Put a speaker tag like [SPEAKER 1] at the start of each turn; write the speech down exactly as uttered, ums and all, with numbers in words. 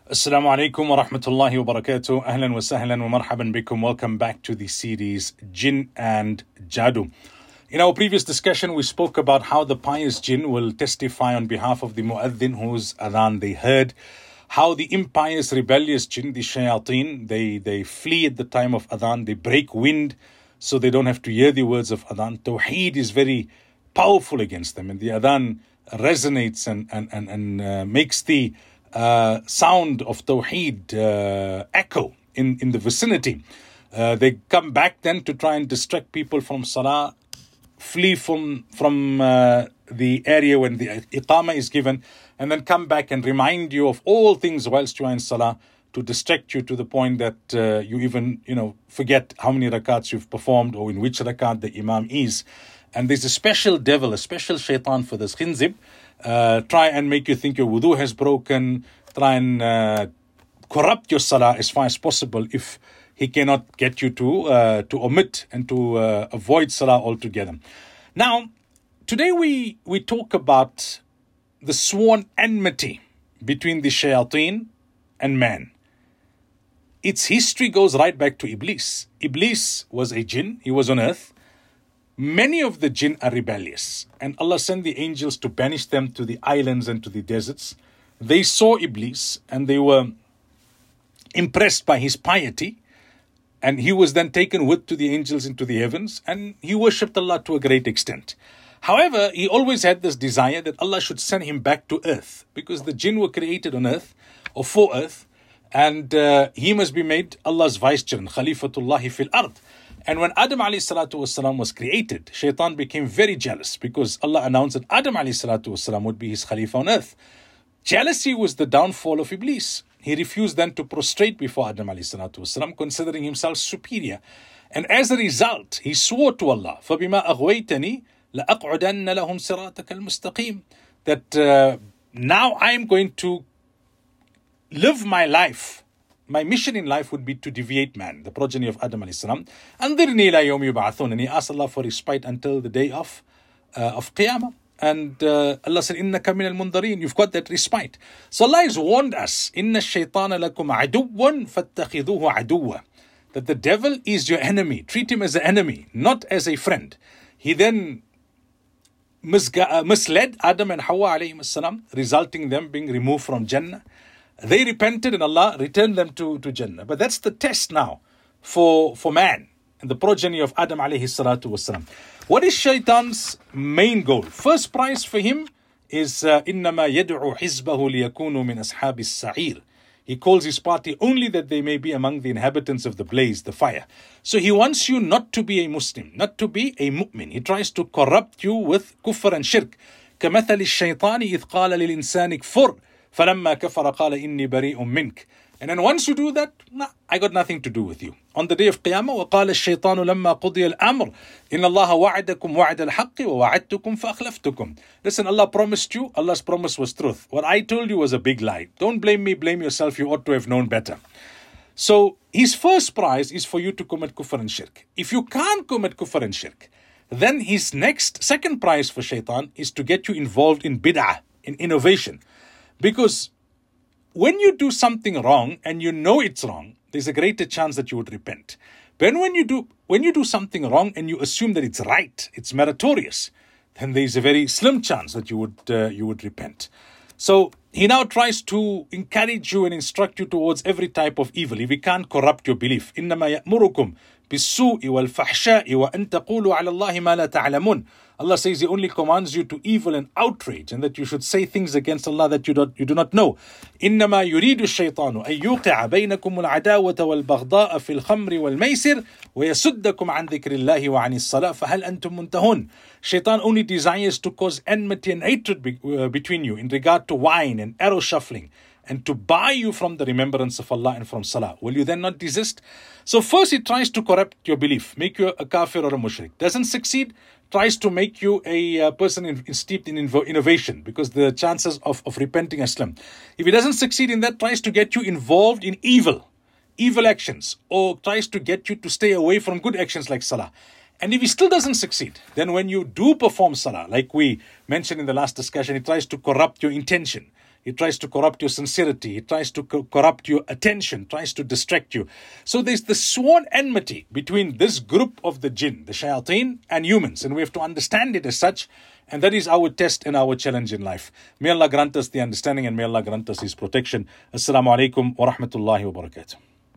[SPEAKER 1] Assalamu alaikum wa rahmatullahi wa barakatuh. Ahlan wa sahlan wa marhaban bikum. Welcome back to the series Jinn and Jadoo. In our previous discussion, we spoke about how the pious jinn will testify on behalf of the mu'adhin whose adhan they heard, how the impious, rebellious jinn, the shayateen, they, they flee at the time of adhan, they break wind so they don't have to hear the words of adhan. Tawheed is very powerful against them, and the adhan resonates and, and, and, and uh, makes the Uh, sound of Tawheed uh, echo in, in the vicinity. Uh, they come back then to try and distract people from Salah, flee from from uh, the area when the Iqamah is given, and then come back and remind you of all things whilst you are in Salah to distract you to the point that uh, you even, you know, forget how many rakats you've performed or in which rakat the Imam is. And there's a special devil, a special shaitan for this khinzib. Uh, try and make you think your wudu has broken. Try and uh, corrupt your salah as far as possible if he cannot get you to uh, to omit and to uh, avoid salah altogether. Now, today we, we talk about the sworn enmity between the shayateen and man. Its history goes right back to Iblis. Iblis was a jinn. He was on earth. Many of the jinn are rebellious, and Allah sent the angels to banish them to the islands and to the deserts. They saw Iblis and they were impressed by his piety, and he was then taken with to the angels into the heavens, and he worshipped Allah to a great extent. However, he always had this desire that Allah should send him back to earth, because the jinn were created on earth or for earth, and uh, he must be made Allah's vicegerent, Khalifatullahi fil ard. And when Adam alayhi salatu wasalam was created, Shaitan became very jealous because Allah announced that Adam alayhi salatu wasalam would be his Khalifa on earth. Jealousy was the downfall of Iblis. He refused then to prostrate before Adam alayhi salatu wasalam, considering himself superior. And as a result, he swore to Allah, فَبِمَا أَغْوَيْتَنِي لَأَقْعُدَنَّ لَهُمْ صِرَاطَكَ الْمُسْتَقِيمِ, that uh, now I am going to live my life. My mission in life would be to deviate man, the progeny of Adam alayhi salam. Andirni ila yawmi yub'athun. And he asked Allah for respite until the day of uh, of Qiyamah. And uh, Allah said, Innaka min al-mundarin. You've got that respite. So Allah has warned us, Inna shaytana lakum aduwwan fattakhiduhu aduwwa. That the devil is your enemy. Treat him as an enemy, not as a friend. He then misga- uh, misled Adam and Hawa alayhim salam, resulting them being removed from Jannah. They repented and Allah returned them to, to Jannah. But that's the test now for, for man and the progeny of Adam alayhi salatu wasalam. What is Shaitan's main goal? First prize for him is إِنَّمَا يَدْعُ حِزْبَهُ لِيَكُونُوا مِنْ أَصْحَابِ السَّعِيرِ. He calls his party only that they may be among the inhabitants of the blaze, the fire. So he wants you not to be a Muslim, not to be a mu'min. He tries to corrupt you with kufr and shirk. كَمَثَلِ الشَّيْطَانِ إِذْ قَالَ لِلْإِنسَانِ كْفُرْ فَلَمَّا كَفَرَ قَالَ إِنِّي بَرِيءٌ مِّنْكَ. And then once you do that, nah, I got nothing to do with you. On the day of Qiyamah, وَقَالَ الشَّيْطَانُ لَمَّا قُضِيَ الْأَمْرُ إِنَّ اللَّهَ وَعَدَكُمْ وَعْدَ الْحَقِّ وَوَعَدْتُكُمْ فَأَخْلَفْتُكُمْ. Listen, Allah promised you, Allah's promise was truth. What I told you was a big lie. Don't blame me, blame yourself. You ought to have known better. So his first prize is for you to commit kufr and shirk. If you can't commit kufr and shirk, then his next, second prize for Shaitan is to get you involved in bid'ah, in innovation. Because when you do something wrong and you know it's wrong, there's a greater chance that you would repent. But when you do when you do something wrong and you assume that it's right, it's meritorious, then there's a very slim chance that you would uh, you would repent. So he now tries to encourage you and instruct you towards every type of evil. If he can't corrupt your belief, إِنَّمَا يَأْمُرُكُمْ بِالسُّوءِ وَالْفَحْشَاءِ وَأَن تَقُولُوا عَلَى اللَّهِ مَا لَا تَعْلَمُونَ. Allah says he only commands you to evil and outrage, and that you should say things against Allah that you, don't, you do not know. إِنَّمَا يُرِيدُ الشَّيْطَانُ أَن يُوقِعَ بَيْنَكُمُ الْعَدَاوَةَ وَالْبَغْضَاءَ فِي الْخَمْرِ وَالْمَيْسِرِ وَيَسُدَّكُمْ عَنْ ذِكْرِ اللَّهِ وَعَنِ الصَّلَاةِ فَهَلْ أَنْتُمْ مُنْتَهُونَ. Shaitan only desires to cause enmity and hatred be, uh, between you in regard to wine and arrow shuffling, and to buy you from the remembrance of Allah and from Salah. Will you then not desist? So first he tries to corrupt your belief, make you a kafir or a mushrik. Doesn't succeed, tries to make you a uh, person in, in steeped in invo- innovation, because the chances of, of repenting are slim. If he doesn't succeed in that, tries to get you involved in evil, evil actions, or tries to get you to stay away from good actions like Salah. And if he still doesn't succeed, then when you do perform Salah, like we mentioned in the last discussion, he tries to corrupt your intention. It tries to corrupt your sincerity. It tries to co- corrupt your attention, tries to distract you. So there's the sworn enmity between this group of the jinn, the shayateen, and humans. And we have to understand it as such. And that is our test and our challenge in life. May Allah grant us the understanding and may Allah grant us His protection. Assalamu alaikum wa rahmatullahi wa barakatuh.